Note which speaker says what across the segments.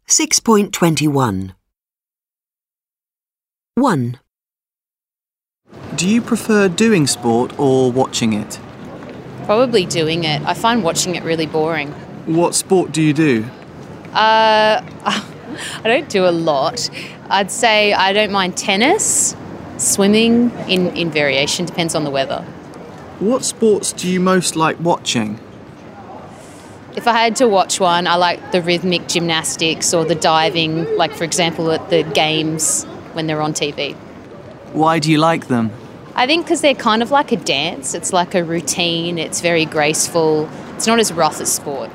Speaker 1: 6.21. 1.
Speaker 2: Do you prefer doing sport or watching it?
Speaker 3: Probably doing it. I find watching it really boring.
Speaker 2: What sport do you do?
Speaker 3: I don't do a lot. I'd say I don't mind tennis, swimming in variation, depends on the weather.
Speaker 2: What sports do you most like watching?
Speaker 3: If I had to watch one, I like the rhythmic gymnastics or the diving, like for example at the games when they're on TV.
Speaker 2: Why do you like them?
Speaker 3: I think because they're kind of like a dance. It's like a routine. It's very graceful. It's not as rough as sport.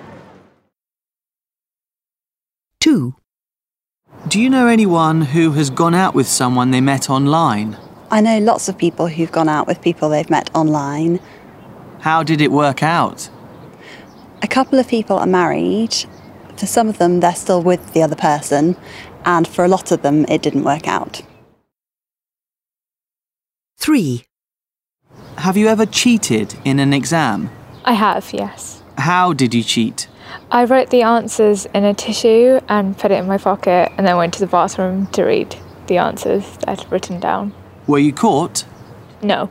Speaker 1: 2.
Speaker 2: Do you know anyone who has gone out with someone they met online?
Speaker 4: I know lots of people who've gone out with people they've met online.
Speaker 2: How did it work out?
Speaker 4: A couple of people are married. For some of them, they're still with the other person, and for a lot of them, it didn't work out.
Speaker 1: 3.
Speaker 2: Have you ever cheated in an exam?
Speaker 5: I have, yes.
Speaker 2: How did you cheat?
Speaker 5: I wrote the answers in a tissue and put it in my pocket and then went to the bathroom to read the answers that I'd written down.
Speaker 2: Were you caught?
Speaker 5: No.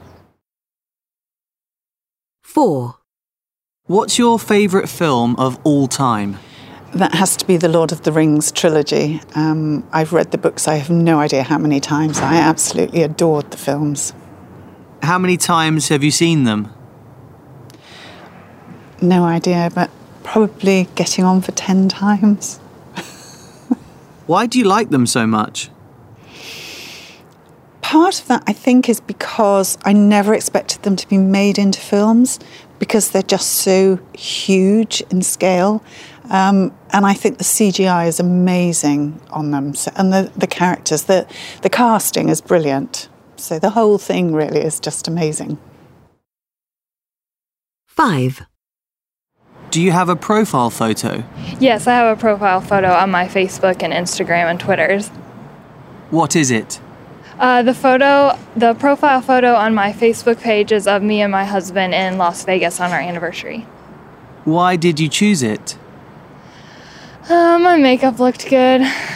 Speaker 1: 4.
Speaker 2: What's your favourite film of all time?
Speaker 6: That has to be the Lord of the Rings trilogy. I've read the books, I have no idea how many times. I absolutely adored the films.
Speaker 2: How many times have you seen them?
Speaker 6: No idea, but probably getting on for 10 times.
Speaker 2: Why do you like them so much?
Speaker 6: Part of that, I think, is because I never expected them to be made into films because they're just so huge in scale. And I think the CGI is amazing on them. So, and the characters, the casting is brilliant. So the whole thing really is just amazing.
Speaker 1: 5.
Speaker 2: Do you have a profile photo?
Speaker 5: Yes, I have a profile photo on my Facebook and Instagram and Twitters.
Speaker 2: What is it?
Speaker 5: The profile photo on my Facebook page is of me and my husband in Las Vegas on our anniversary.
Speaker 2: Why did you choose it?
Speaker 5: My makeup looked good.